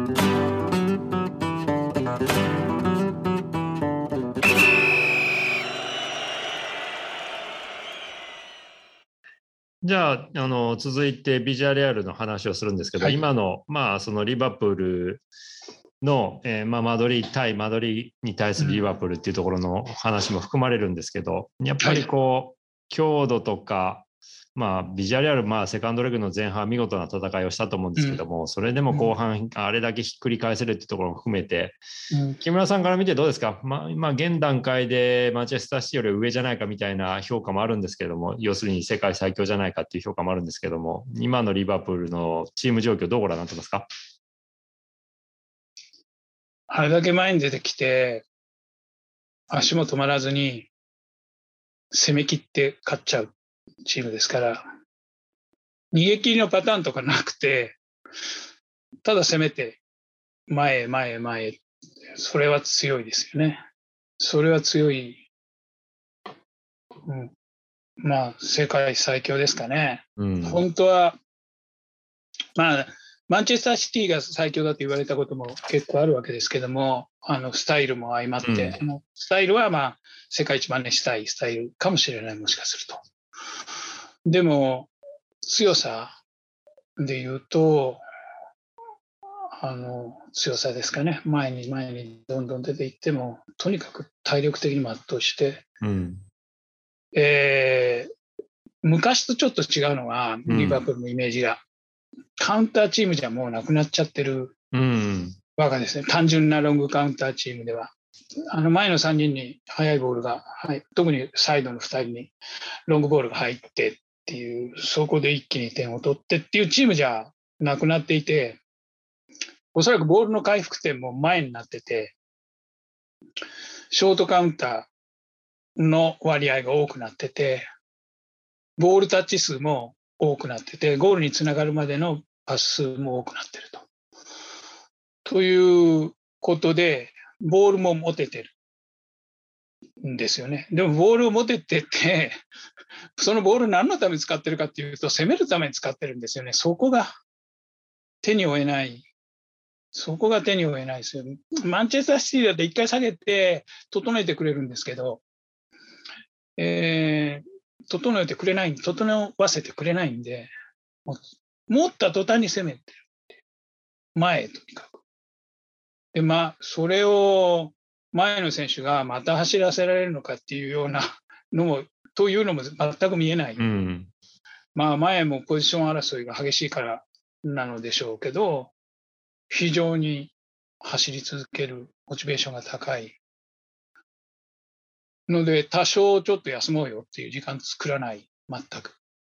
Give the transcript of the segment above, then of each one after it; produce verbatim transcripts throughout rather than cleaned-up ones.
じゃあ、あの続いてビジャレアルの話をするんですけど、はい、今の、まあ、そのリバプールの、えーまあ、マドリー対マドリーに対するリバプールっていうところの話も含まれるんですけど、やっぱりこう、はい、強度とか、まあ、ビジャレアル、まあ、セカンドレグの前半見事な戦いをしたと思うんですけども、うん、それでも後半あれだけひっくり返せるっていうところも含めて、うん、木村さんから見てどうですか？まあ、今現段階でマンチェスターシティより上じゃないかみたいな評価もあるんですけども、要するに世界最強じゃないかっていう評価もあるんですけども、今のリバプールのチーム状況どうご覧になってますか？ あれだけ前に出てきて足も止まらずに攻め切って勝っちゃうチームですから、逃げ切りのパターンとかなくて、ただ攻めて前へ前へ前へ、それは強いですよね。それは強い、うん、まあ世界最強ですかね。うん、本当はまあマンチェスターシティが最強だと言われたことも結構あるわけですけども、あのスタイルも相まって、うん、スタイルはまあ世界一真似したいスタイルかもしれない、もしかすると。でも強さで言うと、あの強さですかね。前に前にどんどん出ていっても、とにかく体力的にも圧倒して、うんえー、昔とちょっと違うのは、リバプールのイメージが、うん、カウンターチームじゃもうなくなっちゃってるわけですね。単純なロングカウンターチームでは。あの前のさんにんに速いボールが、はい、特にサイドのふたりにロングボールが入ってっていう、そこで一気に点を取ってっていうチームじゃなくなっていて、おそらくボールの回復点も前になってて、ショートカウンターの割合が多くなってて、ボールタッチ数も多くなってて、ゴールにつながるまでのパス数も多くなってると。ということで、ボールも持ててるんですよね。でもボールを持ててて、そのボール何のために使ってるかっていうと、攻めるために使ってるんですよね。そこが手に負えない。そこが手に負えないですよね。マンチェスターシティだって一回下げて整えてくれるんですけど、えー、整えてくれない、整わせてくれないんで、持った途端に攻めてる。前へとにかく。で、まあ、それを前の選手がまた走らせられるのかっていうようなのも、というのも全く見えない。うん、まあ、前もポジション争いが激しいからなのでしょうけど、非常に走り続けるモチベーションが高いので、多少ちょっと休もうよっていう時間作らない、全く。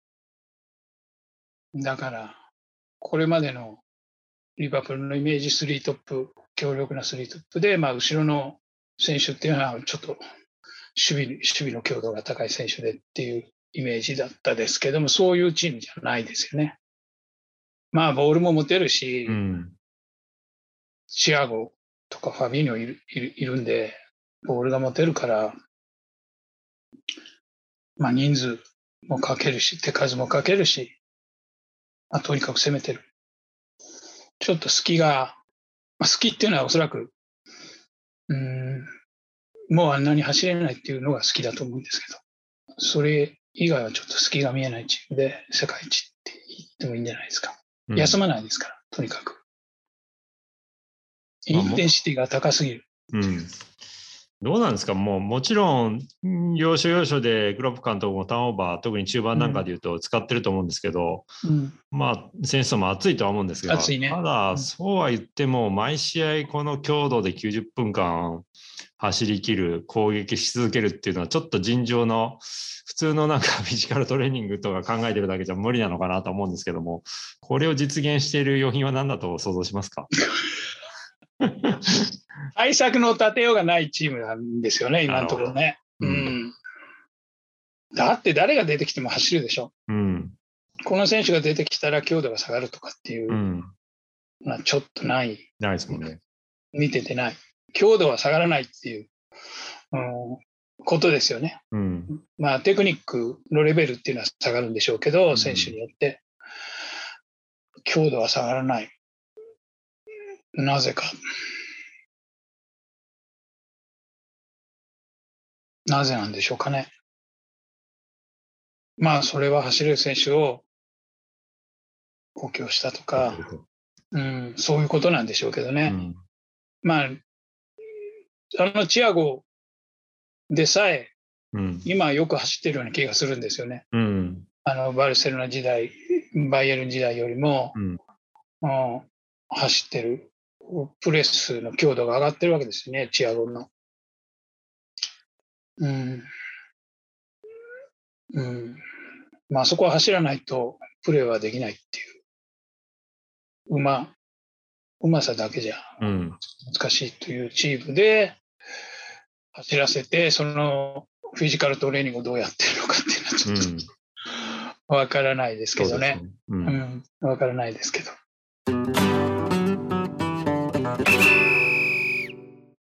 だから、これまでのリバプールのイメージスリートップ、強力なスリートップで、まあ、後ろの選手っていうのはちょっと守備、守備の強度が高い選手でっていうイメージだったですけども、そういうチームじゃないですよね。まあ、ボールも持てるし、うん、チアゴとかファビーニョいる、いる、いるんで、ボールが持てるから、まあ、人数もかけるし、手数もかけるし、まあ、とにかく攻めてる。ちょっと隙が、まあ、隙っていうのはおそらく、うん、もうあんなに走れないっていうのが好きだと思うんですけど、それ以外はちょっと隙が見えないチームで世界一って言ってもいいんじゃないですか。うん、休まないですから、とにかく。インテンシティが高すぎる。 うん、どうなんですか？もうもちろん要所要所でクロップ監督もターンオーバー、特に中盤なんかでいうと使ってると思うんですけど、うん、まあ選手層も熱いとは思うんですが、 熱いね、 ただ、うん、そうは言っても毎試合この強度できゅうじゅっぷんかん走り切る、攻撃し続けるっていうのはちょっと尋常の普通のなんかフィジカルトレーニングとか考えてるだけじゃ無理なのかなと思うんですけども、これを実現している要因は何だと想像しますか？ 対策の立てようがないチームなんですよね、今のところね。うん、うん、だって誰が出てきても走るでしょ。うん、この選手が出てきたら強度が下がるとかっていう、うん、まあ、ちょっとない。 ないですもんね。 見ててない。強度は下がらないっていう、うん、ことですよね。うん、まあテクニックのレベルっていうのは下がるんでしょうけど、選手によって強度は下がらない。 なぜか。なぜなんでしょうかね。まあ、それは走れる選手を補強したとか、うん、そういうことなんでしょうけどね。 うん、 まあ、あのチアゴでさえ、 うん、 今よく走ってるような気がするんですよね。 うん、 あのバルセロナ時代、バイエルン時代よりも、 うん、 うん、走ってる、プレスの強度が上がってるわけですよね、チアゴの。うん、うん。まあ、そこは走らないとプレーはできないっていう、うま、うまさだけじゃうん、 難しいというチームで走らせて、そのフィジカルトレーニングをどうやってるのかっていうのはちょっうん。 とわからないですけどね。 そうですね。うん。 うん、わからないですけど。